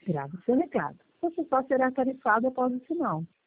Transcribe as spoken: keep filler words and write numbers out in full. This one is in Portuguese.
Grave seu recado. Você só será tarifado após o sinal.